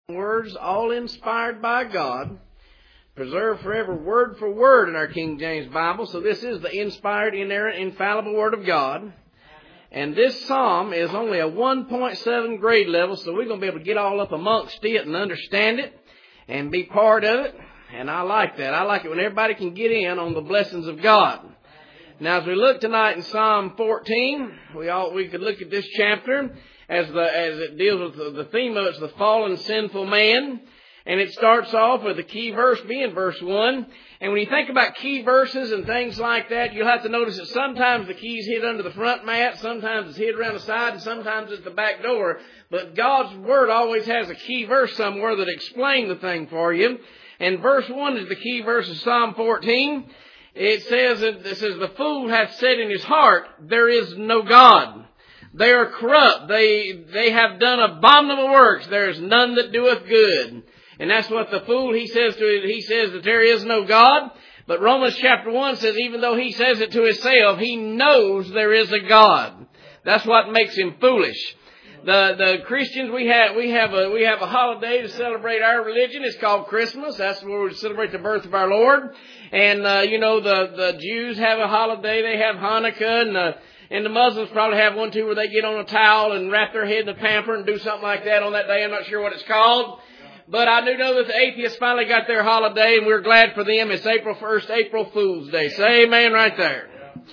Words all inspired by God, preserved forever word for word in our King James Bible. So this is the inspired, inerrant, infallible Word of God. And this psalm is only a 1.7 grade level, so we're going to be able to get all up amongst it and understand it and be part of it. And I like that. I like it when everybody can get in on the blessings of God. Now, as we look tonight in Psalm 14, we could look at this chapter as it deals with the theme of it's the fallen sinful man. And it starts off with the key verse being verse 1. And when you think about key verses and things like that, you'll have to notice that sometimes the key's hid under the front mat, sometimes it's hid around the side, and sometimes it's the back door. But God's Word always has a key verse somewhere that explains the thing for you. And verse 1 is the key verse of Psalm 14. It says, the fool hath said in his heart, there is no God. They are corrupt. They have done abominable works. There is none that doeth good. And that's what the fool, he says that there is no God. But Romans chapter 1 says even though he says it to himself, he knows there is a God. That's what makes him foolish. The Christians, we have a holiday to celebrate our religion. It's called Christmas. That's where we celebrate the birth of our Lord. And the Jews have a holiday. They have Hanukkah, and the Muslims probably have one too, where they get on a towel and wrap their head in a pamper and do something like that on that day. I'm not sure what it's called. But I do know that the atheists finally got their holiday, and we're glad for them. It's April 1st, April Fool's Day. Say amen right there.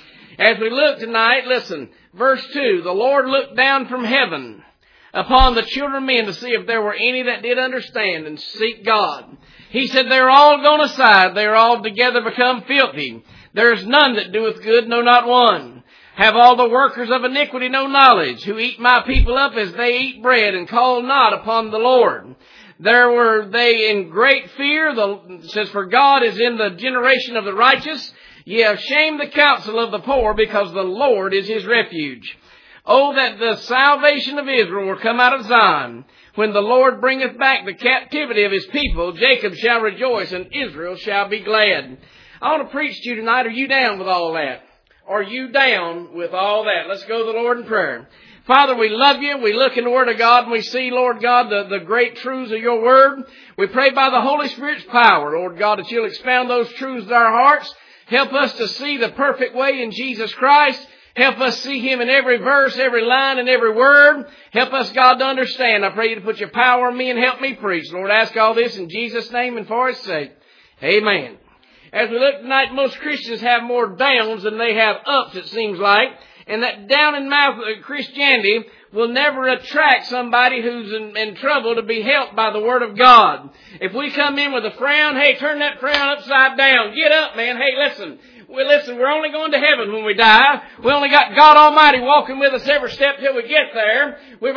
As we look tonight, listen, verse 2, the Lord looked down from heaven upon the children of men to see if there were any that did understand and seek God. He said, they're all gone aside. They're all together become filthy. There is none that doeth good, no, not one. Have all the workers of iniquity no knowledge, who eat my people up as they eat bread, and call not upon the Lord. There were they in great fear. It says, for God is in the generation of the righteous. Ye have shamed the counsel of the poor, because the Lord is his refuge. Oh, that the salvation of Israel were come out of Zion. When the Lord bringeth back the captivity of his people, Jacob shall rejoice, and Israel shall be glad. I want to preach to you tonight. Are you down with all that? Are you down with all that? Let's go to the Lord in prayer. Father, we love you. We look in the Word of God and we see, Lord God, the great truths of your Word. We pray by the Holy Spirit's power, Lord God, that you'll expound those truths in our hearts. Help us to see the perfect way in Jesus Christ. Help us see him in every verse, every line, and every word. Help us, God, to understand. I pray you to put your power in me and help me preach. Lord, I ask all this in Jesus' name and for his sake. Amen. As we look tonight, most Christians have more downs than they have ups, it seems like. And that down-in-mouth Christianity will never attract somebody who's in trouble to be helped by the Word of God. If we come in with a frown, hey, turn that frown upside down. Get up, man. Hey, listen, we're only going to heaven when we die. We only got God Almighty walking with us every step till we get there. We've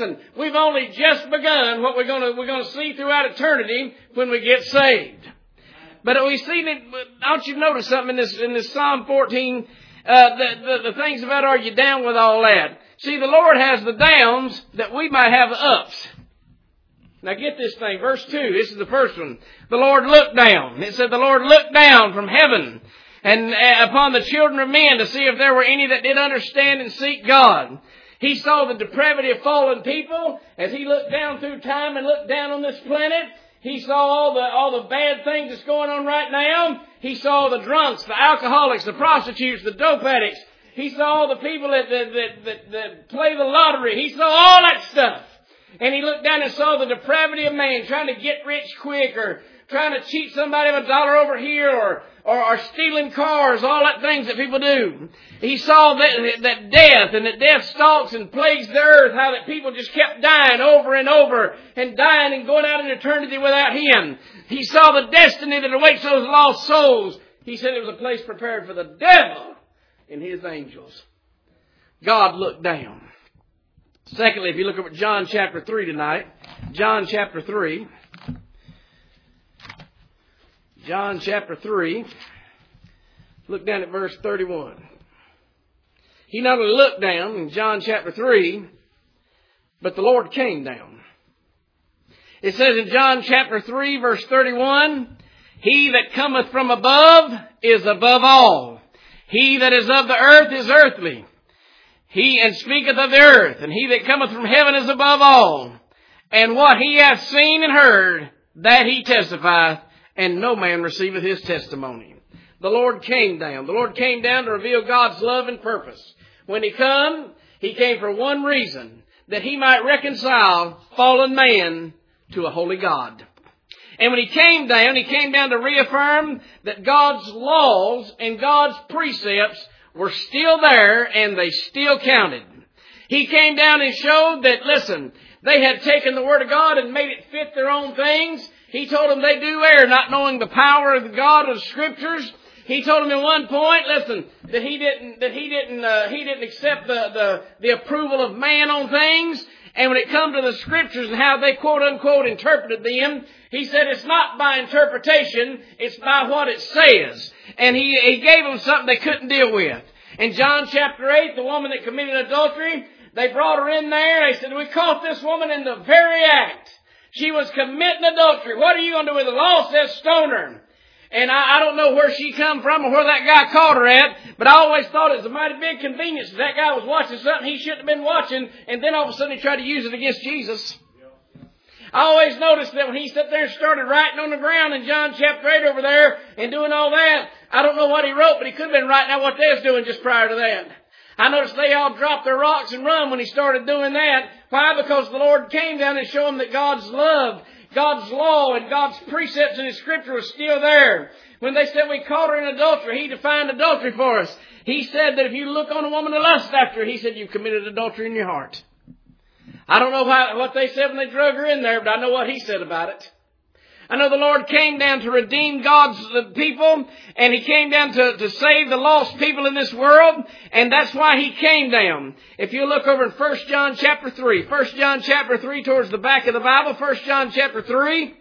only just begun what we're going to see throughout eternity when we get saved. But we see that, don't you notice something in this Psalm 14? The things about are you down with all that? See, the Lord has the downs that we might have the ups. Now get this thing. Verse 2, this is the first one. The Lord looked down. It said the Lord looked down from heaven and upon the children of men to see if there were any that did understand and seek God. He saw the depravity of fallen people as he looked down through time and looked down on this planet. He saw all the bad things that's going on right now. He saw the drunks, the alcoholics, the prostitutes, the dope addicts. He saw all the people that play the lottery. He saw all that stuff. And he looked down and saw the depravity of man trying to get rich quick, or trying to cheat somebody of $1 over here, or stealing cars, all that things that people do. He saw that death, and that death stalks and plagues the earth, how that people just kept dying over and over, and dying and going out in eternity without him. He saw the destiny that awaits those lost souls. He said it was a place prepared for the devil and his angels. God looked down. Secondly, if you look at John chapter 3 tonight, John chapter 3, look down at verse 31. He not only looked down in John chapter 3, but the Lord came down. It says in John chapter 3, verse 31, he that cometh from above is above all. He that is of the earth is earthly. He and speaketh of the earth, and he that cometh from heaven is above all. And what he hath seen and heard, that he testifieth, and no man receiveth his testimony. The Lord came down. The Lord came down to reveal God's love and purpose. When He came for one reason, that He might reconcile fallen man to a holy God. And when He came down to reaffirm that God's laws and God's precepts were still there and they still counted. He came down and showed that, listen, they had taken the Word of God and made it fit their own things. He told them they do err, not knowing the power of the God of the Scriptures. He told them at one point, listen, that he didn't accept the approval of man on things. And when it comes to the Scriptures and how they quote unquote interpreted them, he said it's not by interpretation, it's by what it says. And he gave them something they couldn't deal with. In John chapter 8, the woman that committed adultery, they brought her in there. They said, we caught this woman in the very act. She was committing adultery. What are you going to do with the law? Says stone her. And I don't know where she come from or where that guy caught her at, but I always thought it was a mighty big convenience. That guy was watching something he shouldn't have been watching, and then all of a sudden he tried to use it against Jesus. I always noticed that when he sat there and started writing on the ground in John chapter 8 over there and doing all that, I don't know what he wrote, but he could have been writing out what they was doing just prior to that. I noticed they all dropped their rocks and run when he started doing that. Why? Because the Lord came down and showed them that God's love, God's law, and God's precepts in His Scripture was still there. When they said we caught her in adultery, He defined adultery for us. He said that if you look on a woman to lust after her, He said you've committed adultery in your heart. I don't know what they said when they drug her in there, but I know what He said about it. I know the Lord came down to redeem God's people, and He came down to save the lost people in this world, and that's why He came down. If you look over in 1 John chapter 3, 1 John chapter 3 towards the back of the Bible, 1 John chapter 3,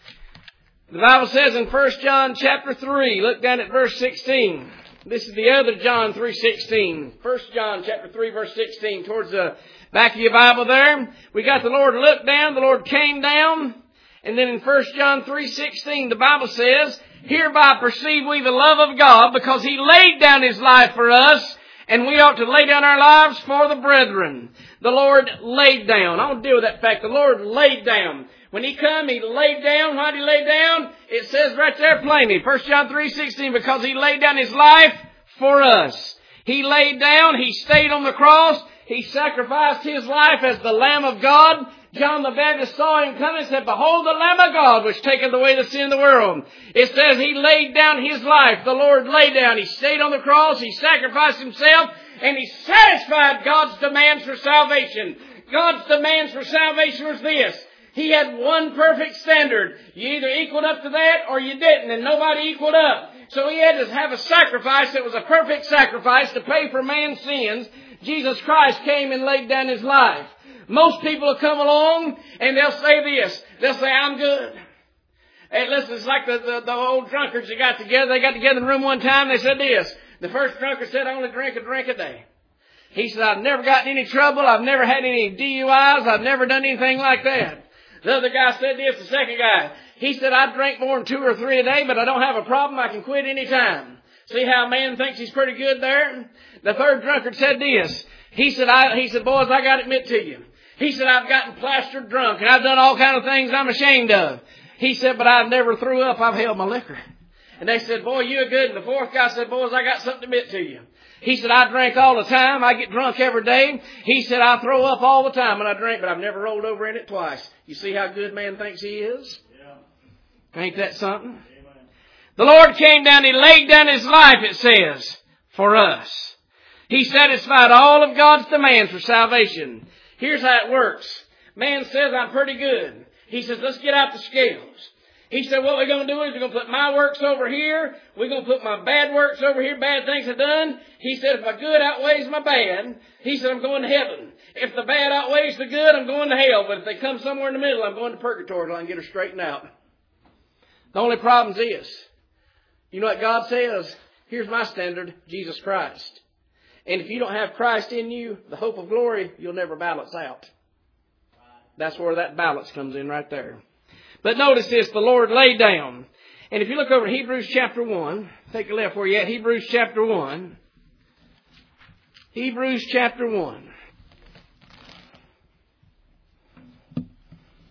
the Bible says in 1 John chapter 3, look down at verse 16. This is the other John 3:16. 1 John chapter 3 verse 16 towards the back of your Bible there. We got the Lord looked down, the Lord came down. And then in 1 John 3:16, the Bible says, hereby perceive we the love of God, because He laid down His life for us, and we ought to lay down our lives for the brethren. The Lord laid down. I want to deal with that fact. The Lord laid down. When He come, He laid down. Why did He lay down? It says right there plainly, 1 John 3:16, because He laid down His life for us. He laid down. He stayed on the cross. He sacrificed His life as the Lamb of God. John the Baptist saw Him coming and said, behold the Lamb of God, which taketh away the sin of the world. It says He laid down His life. The Lord laid down. He stayed on the cross. He sacrificed Himself. And He satisfied God's demands for salvation. God's demands for salvation was this. He had one perfect standard. You either equaled up to that or you didn't. And nobody equaled up. So He had to have a sacrifice that was a perfect sacrifice to pay for man's sins. Jesus Christ came and laid down His life. Most people will come along and they'll say this. They'll say, I'm good. Hey, listen, it's like the old drunkards that got together. They got together in the room one time. They said this. The first drunkard said, I only drink a drink a day. He said, I've never gotten any trouble. I've never had any DUIs. I've never done anything like that. The other guy said this, the second guy. He said, I drink more than 2 or 3 a day, but I don't have a problem. I can quit any time. See how a man thinks he's pretty good there? The third drunkard said this. He said, boys, I got to admit to you. He said, I've gotten plastered drunk, and I've done all kind of things I'm ashamed of. He said, but I've never threw up. I've held my liquor. And they said, boy, you're good. And the fourth guy said, boys, I got something to admit to you. He said, I drink all the time. I get drunk every day. He said, I throw up all the time when I drink, but I've never rolled over in it twice. You see how good man thinks he is? Yeah. Ain't that something? Amen. The Lord came down. He laid down His life, it says, for us. He satisfied all of God's demands for salvation. Here's how it works. Man says, I'm pretty good. He says, let's get out the scales. He said, what we're going to do is we're going to put my works over here. We're going to put my bad works over here, bad things I've done. He said, if my good outweighs my bad, He said, I'm going to heaven. If the bad outweighs the good, I'm going to hell. But if they come somewhere in the middle, I'm going to purgatory until I can get her straightened out. The only problem is, you know what God says? Here's my standard, Jesus Christ. And if you don't have Christ in you, the hope of glory, you'll never balance out. That's where that balance comes in right there. But notice this, the Lord laid down. And if you look over at Hebrews chapter 1, take a left where you're at, Hebrews chapter 1. Hebrews chapter 1.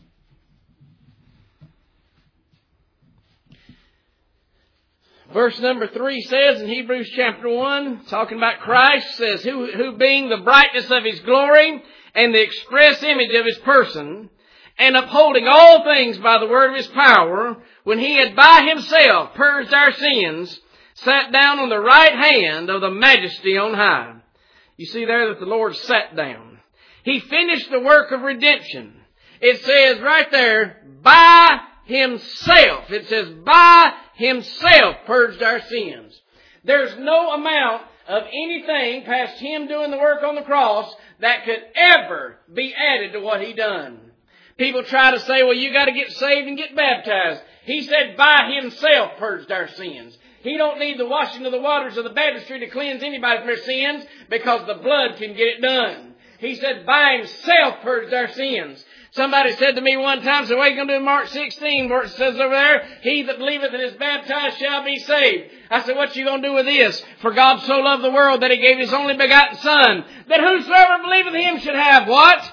Verse number 3 says in Hebrews chapter 1, talking about Christ, says, who being the brightness of His glory and the express image of His person, and upholding all things by the word of His power, when He had by Himself purged our sins, sat down on the right hand of the Majesty on high. You see there that the Lord sat down. He finished the work of redemption. It says right there, by Himself. It says, by Himself purged our sins. There's no amount of anything past Him doing the work on the cross that could ever be added to what He done. People try to say, well, you got to get saved and get baptized. He said, by Himself purged our sins. He don't need the washing of the waters of the baptistry to cleanse anybody from their sins, because the blood can get it done. He said, by Himself purged our sins. Somebody said to me one time, so what are you going to do in Mark 16, where it says over there, he that believeth and is baptized shall be saved. I said, what you going to do with this? For God so loved the world that He gave His only begotten Son, that whosoever believeth Him should have what?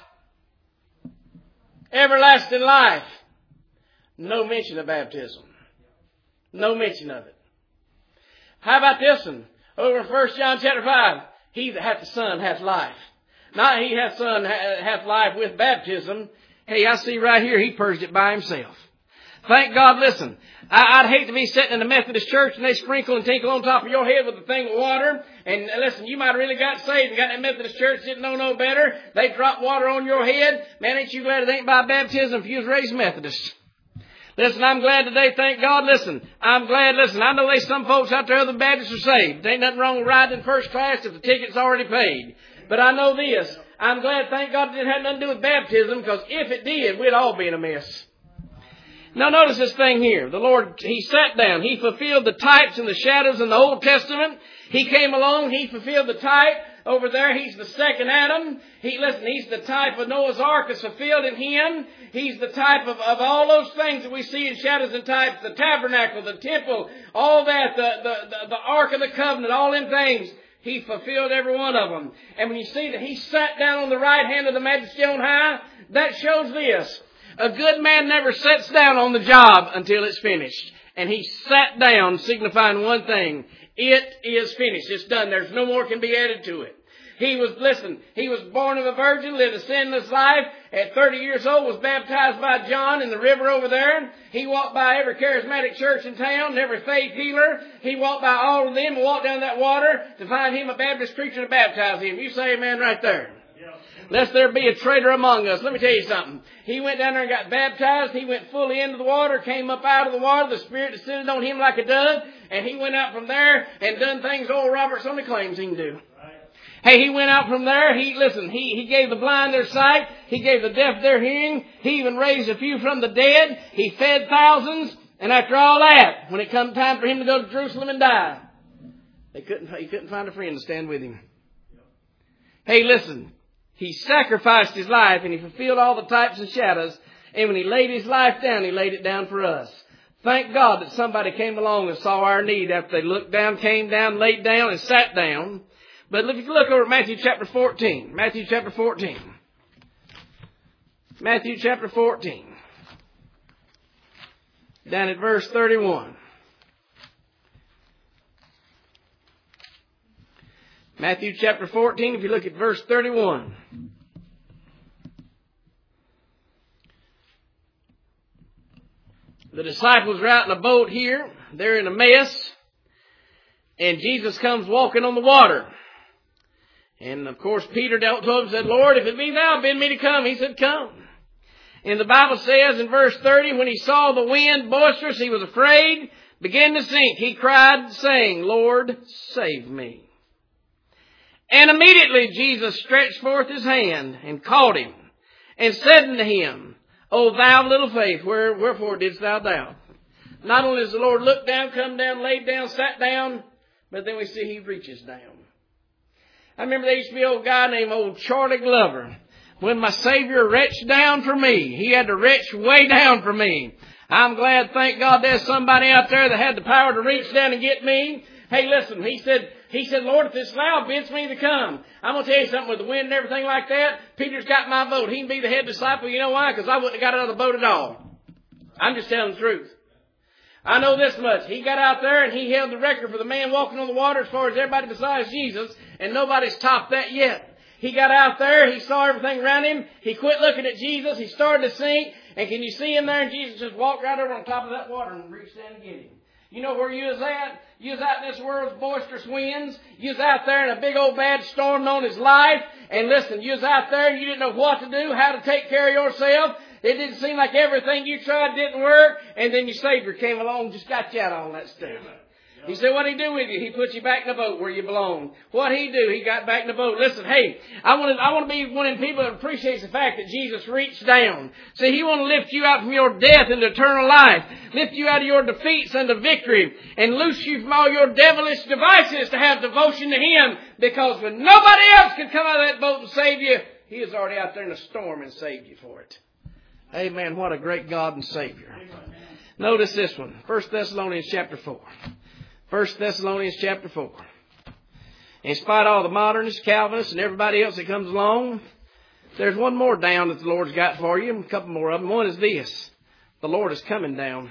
Everlasting life. No mention of baptism. No mention of it. How about this one? Over in 1 John chapter 5. He that hath the Son hath life. Not he hath Son hath life with baptism. Hey, I see right here, He purged it by Himself. Thank God, listen. I'd hate to be sitting in a Methodist church and they sprinkle and tinkle on top of your head with a thing of water. And listen, you might have really got saved and got in that Methodist church, didn't know no better. They drop water on your head. Man, ain't you glad it ain't by baptism if you was raised Methodist? Listen, I'm glad today, thank God. Listen, I'm glad, listen, I know there's some folks out there other than Baptists are saved. There ain't nothing wrong with riding in first class if the ticket's already paid. But I know this. I'm glad, thank God, it didn't have nothing to do with baptism, because if it did, we'd all be in a mess. Now notice this thing here. The Lord, He sat down. He fulfilled the types and the shadows in the Old Testament. He came along. He fulfilled the type. Over there, He's the second Adam. He's the type of Noah's Ark is fulfilled in Him. He's the type of all those things that we see in shadows and types. The tabernacle, the temple, all that, the Ark of the Covenant, all them things. He fulfilled every one of them. And when you see that He sat down on the right hand of the Majesty on high, that shows this. A good man never sits down on the job until it's finished. And He sat down, signifying one thing. It is finished. It's done. There's no more can be added to it. He was born of a virgin, lived a sinless life. At 30 years old, was baptized by John in the river over there. He walked by every charismatic church in town, and every faith healer. He walked by all of them and walked down that water to find him a Baptist preacher to baptize him. You say amen right there. Lest there be a traitor among us. Let me tell you something. He went down there and got baptized. He went fully into the water, came up out of the water. The Spirit descended on him like a dove. And he went out from there and done things old Robert's only claims he can do. Hey, he went out from there. He gave the blind their sight. He gave the deaf their hearing. He even raised a few from the dead. He fed thousands. And after all that, when it come time for him to go to Jerusalem and die, he couldn't find a friend to stand with him. Hey, listen. He sacrificed his life and he fulfilled all the types and shadows. And when he laid his life down, he laid it down for us. Thank God that somebody came along and saw our need after they looked down, came down, laid down, and sat down. But if you look over at Matthew chapter 14. Matthew chapter 14. Matthew chapter 14. Down at verse 31. Matthew chapter 14, if you look at verse 31. The disciples are out in a boat here. They're in a mess. And Jesus comes walking on the water. And of course Peter told him, said, Lord, if it be thou, bid me to come. He said, come. And the Bible says in verse 30, when he saw the wind boisterous, he was afraid, began to sink. He cried, saying, Lord, save me. And immediately Jesus stretched forth his hand and caught him and said unto him, O thou of little faith, wherefore didst thou doubt? Not only does the Lord look down, come down, laid down, sat down, but then we see he reaches down. I remember there used to be an old guy named old Charlie Glover. When my Savior reached down for me, he had to reach way down for me. I'm glad, thank God, there's somebody out there that had the power to reach down and get me. Hey, listen, he said, Lord, if this thou bids me to come. I'm going to tell you something, with the wind and everything like that, Peter's got my vote. He can be the head disciple. You know why? Because I wouldn't have got out of the boat at all. I'm just telling the truth. I know this much. He got out there and he held the record for the man walking on the water as far as everybody besides Jesus, and nobody's topped that yet. He got out there, he saw everything around him, he quit looking at Jesus, he started to sink, and can you see him there? And Jesus just walked right over on top of that water and reached down and get him. You know where you was at? You was out in this world's boisterous winds. You was out there in a big old bad storm known as life. And listen, you was out there and you didn't know what to do, how to take care of yourself. It didn't seem like everything you tried didn't work. And then your Savior came along and just got you out of all that stuff. He said, what'd he do with you? He put you back in the boat where you belong. What'd he do? He got back in the boat. Listen, hey, I want to be one of the people that appreciates the fact that Jesus reached down. See, He want to lift you out from your death into eternal life. Lift you out of your defeats unto victory. And loose you from all your devilish devices to have devotion to Him. Because when nobody else can come out of that boat and save you, He is already out there in a storm and saved you for it. Amen. What a great God and Savior. Notice this one. 1 Thessalonians chapter 4. 1 Thessalonians chapter 4. In spite of all the modernists, Calvinists, and everybody else that comes along, there's one more down that the Lord's got for you. A couple more of them. One is this. The Lord is coming down.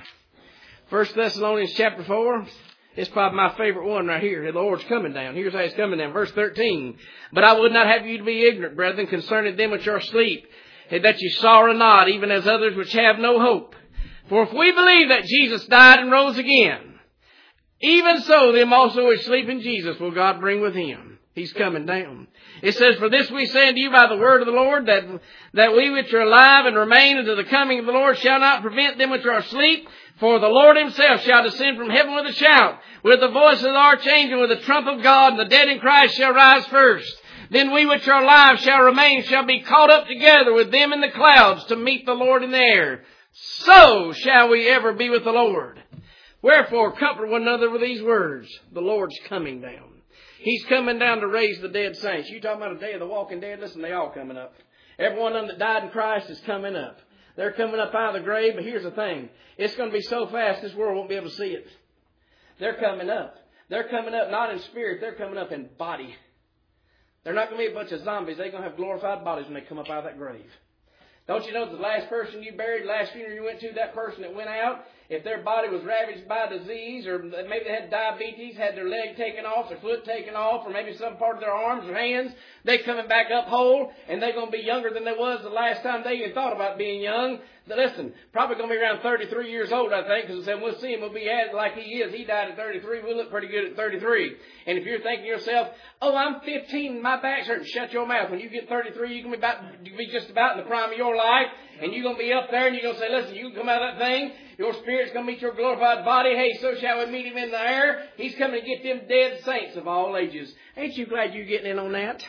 1 Thessalonians chapter 4. It's probably my favorite one right here. The Lord's coming down. Here's how He's coming down. Verse 13. But I would not have you to be ignorant, brethren, concerning them which are asleep, that you sorrow not, even as others which have no hope. For if we believe that Jesus died and rose again, even so, them also which sleep in Jesus will God bring with Him. He's coming down. It says, for this we say unto you by the word of the Lord, that we which are alive and remain unto the coming of the Lord shall not prevent them which are asleep. For the Lord Himself shall descend from heaven with a shout, with the voice of the archangel, with the trump of God, and the dead in Christ shall rise first. Then we which are alive shall remain, shall be caught up together with them in the clouds to meet the Lord in the air. So shall we ever be with the Lord. Wherefore, comfort one another with these words. The Lord's coming down. He's coming down to raise the dead saints. You talking about a day of the walking dead? Listen, they all coming up. Every one of them that died in Christ is coming up. They're coming up out of the grave, but here's the thing. It's going to be so fast, this world won't be able to see it. They're coming up. They're coming up not in spirit, they're coming up in body. They're not going to be a bunch of zombies. They're going to have glorified bodies when they come up out of that grave. Don't you know the last person you buried, the last funeral you went to, that person that went out, if their body was ravaged by disease, or maybe they had diabetes, had their leg taken off, their foot taken off, or maybe some part of their arms or hands, they coming back up whole, and they're going to be younger than they was the last time they even thought about being young. Listen, probably going to be around 33 years old, I think, because we'll see him, we'll be like he is. He died at 33. We'll look pretty good at 33. And if you're thinking to yourself, oh, I'm 15, my back's hurting, shut your mouth. When you get 33, you're going to be just about in the prime of your life, and you're going to be up there, and you're going to say, listen, you can come out of that thing, your spirit's going to meet your glorified body. Hey, so shall we meet Him in the air. He's coming to get them dead saints of all ages. Ain't you glad you're getting in on that?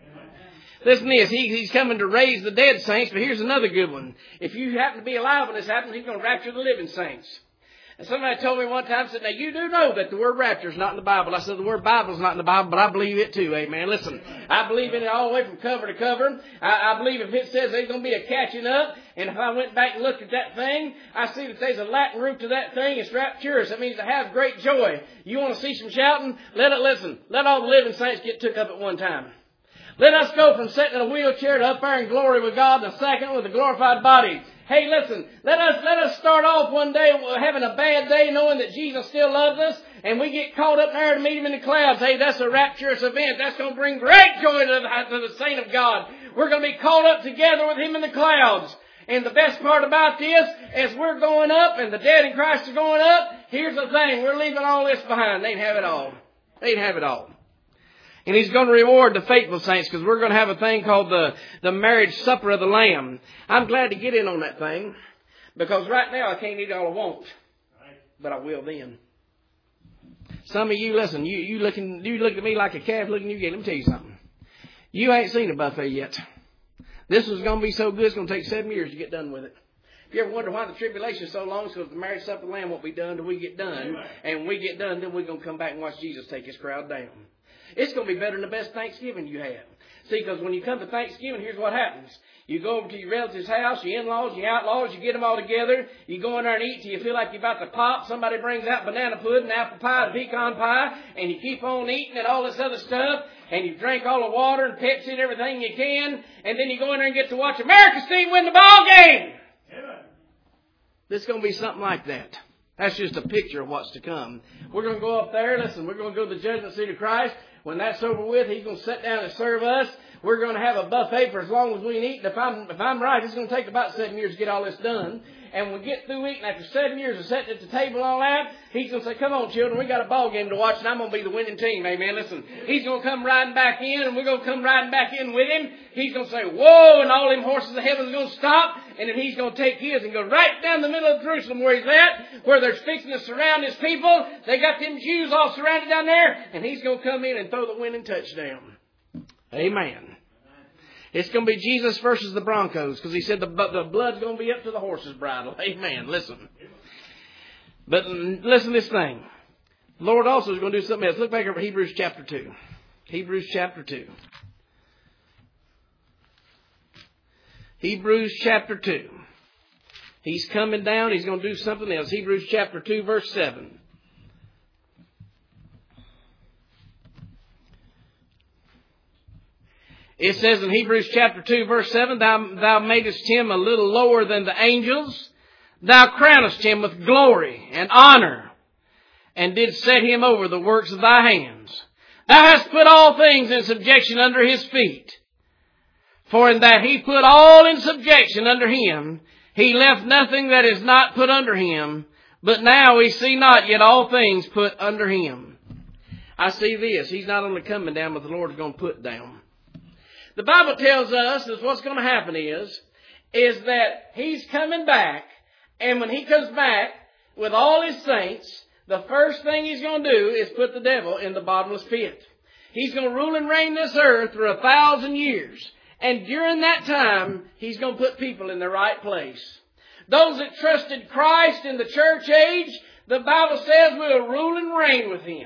Listen to this. He's coming to raise the dead saints, but here's another good one. If you happen to be alive when this happens, He's going to rapture the living saints. And somebody told me one time, said, now you do know that the word rapture is not in the Bible. I said, the word Bible is not in the Bible, but I believe it too, amen. Listen, I believe in it all the way from cover to cover. I believe if it says there's going to be a catching up, and if I went back and looked at that thing, I see that there's a Latin root to that thing. It's rapturous. That means to have great joy. You want to see some shouting? Let all the living saints get took up at one time. Let us go from sitting in a wheelchair to up there in glory with God in a second with a glorified body. Hey, listen, let us start off one day having a bad day knowing that Jesus still loves us, and we get caught up there to meet Him in the clouds. Hey, that's a rapturous event. That's going to bring great joy to the saint of God. We're going to be caught up together with Him in the clouds. And the best part about this, as we're going up and the dead in Christ are going up, here's the thing, we're leaving all this behind. They ain't have it all. They ain't have it all. And He's going to reward the faithful saints, because we're going to have a thing called the marriage supper of the Lamb. I'm glad to get in on that thing, because right now I can't eat all I want, but I will then. Some of you, listen, you look at me like a calf looking at you. Let me tell you something. You ain't seen a buffet yet. This was going to be so good, it's going to take 7 years to get done with it. If you ever wonder why the tribulation is so long, it's because the marriage supper of the Lamb won't be done till we get done. And when we get done, then we're going to come back and watch Jesus take His crowd down. It's going to be better than the best Thanksgiving you have. See, because when you come to Thanksgiving, here's what happens. You go over to your relative's house, your in-laws, your outlaws, you get them all together. You go in there and eat till you feel like you're about to pop. Somebody brings out banana pudding, apple pie, pecan pie, and you keep on eating and all this other stuff. And you drink all the water and Pepsi and everything you can. And then you go in there and get to watch America's team win the ball game. This is going to be something like that. That's just a picture of what's to come. We're going to go up there. Listen, we're going to go to the judgment seat of Christ. When that's over with, He's going to sit down and serve us. We're going to have a buffet for as long as we can eat. And if I'm right, it's going to take about 7 years to get all this done. And when we get through eating, after 7 years of sitting at the table and all that, He's going to say, come on, children, we got a ball game to watch, and I'm going to be the winning team. Amen. Listen, He's going to come riding back in, and we're going to come riding back in with Him. He's going to say, whoa, and all them horses of heaven are going to stop. And then He's going to take His and go right down the middle of Jerusalem where He's at, where they're fixing to surround His people. They got them Jews all surrounded down there, and He's going to come in and throw the winning touchdown. Amen. It's going to be Jesus versus the Broncos, because He said the blood's going to be up to the horse's bridle. Amen. Listen. But listen to this thing. The Lord also is going to do something else. Look back over Hebrews chapter 2. Hebrews chapter 2. Hebrews chapter 2. He's coming down. He's going to do something else. Hebrews chapter 2, verse 7. It says in Hebrews chapter 2, verse 7, Thou madest Him a little lower than the angels. Thou crownest Him with glory and honor, and didst set Him over the works of Thy hands. Thou hast put all things in subjection under His feet. For in that He put all in subjection under Him, He left nothing that is not put under Him. But now we see not yet all things put under Him. I see this. He's not only coming down, but the Lord is going to put down. The Bible tells us that what's going to happen is that He's coming back, and when He comes back with all His saints, the first thing He's going to do is put the devil in the bottomless pit. He's going to rule and reign this earth for 1,000 years. And during that time, He's going to put people in the right place. Those that trusted Christ in the church age, the Bible says will rule and reign with Him.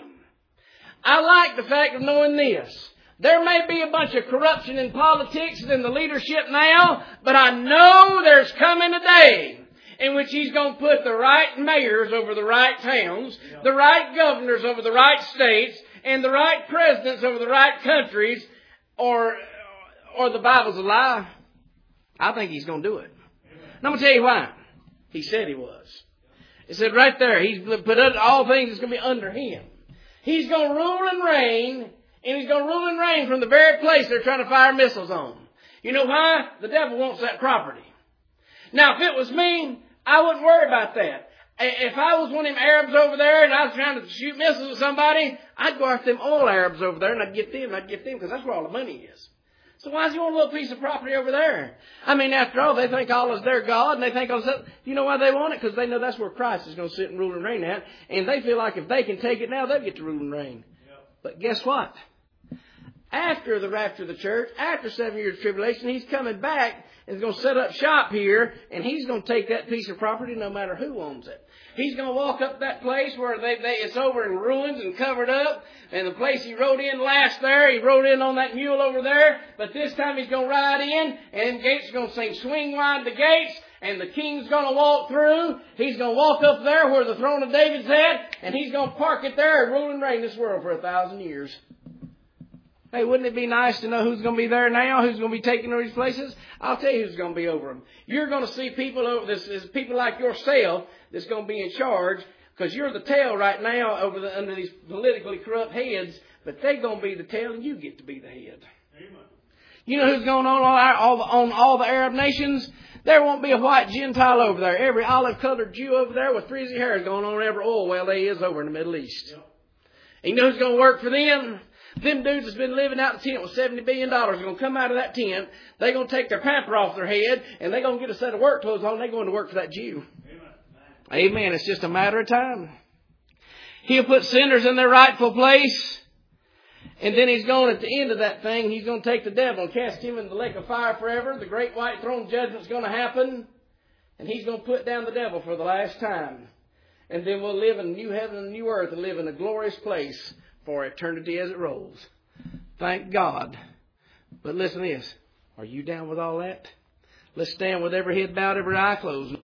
I like the fact of knowing this. There may be a bunch of corruption in politics and in the leadership now, but I know there's coming a day in which He's going to put the right mayors over the right towns, the right governors over the right states, and the right presidents over the right countries, or the Bible's a lie. I think He's going to do it. And I'm going to tell you why. He said He was. It said right there, He's put all things that's going to be under Him. He's going to rule and reign. And He's going to rule and reign from the very place they're trying to fire missiles on. You know why? The devil wants that property. Now, if it was me, I wouldn't worry about that. If I was one of them Arabs over there and I was trying to shoot missiles at somebody, I'd go after them oil Arabs over there and I'd get them because that's where all the money is. So why does He want a little piece of property over there? I mean, after all, they think Allah is their God, and they think all this. You know why they want it? Because they know that's where Christ is going to sit and rule and reign at. And they feel like if they can take it now, they'll get to rule and reign. But guess what? After the rapture of the church, after 7 years of tribulation, He's coming back and is going to set up shop here, and He's going to take that piece of property no matter who owns it. He's going to walk up that place where it's over in ruins and covered up, and the place He rode in last there, He rode in on that mule over there, but this time He's going to ride in, and gates are going to sing, swing wide the gates, and the King's going to walk through. He's going to walk up there where the throne of David's at, and He's going to park it there and rule and reign this world for 1,000 years. Hey, wouldn't it be nice to know who's going to be there now, who's going to be taking these places? I'll tell you who's going to be over them. You're going to see people over this, people like yourself that's going to be in charge, because you're the tail right now under these politically corrupt heads, but they're going to be the tail and you get to be the head. Amen. You know who's going on all the Arab nations? There won't be a white Gentile over there. Every olive-colored Jew over there with frizzy hair is going on every oil well there is over in the Middle East. Yep. And you know who's going to work for them? Them dudes that's been living out in the tent with $70 billion are going to come out of that tent. They're going to take their pamper off their head, and they're going to get a set of work clothes on, and they're going to work for that Jew. Amen. Amen. It's just a matter of time. He'll put sinners in their rightful place, and then He's going, at the end of that thing, He's going to take the devil and cast him in the lake of fire forever. The great white throne judgment's going to happen, and He's going to put down the devil for the last time. And then we'll live in new heaven and new earth and live in a glorious place for eternity as it rolls. Thank God. But listen to this. Are you down with all that? Let's stand with every head bowed, every eye closed.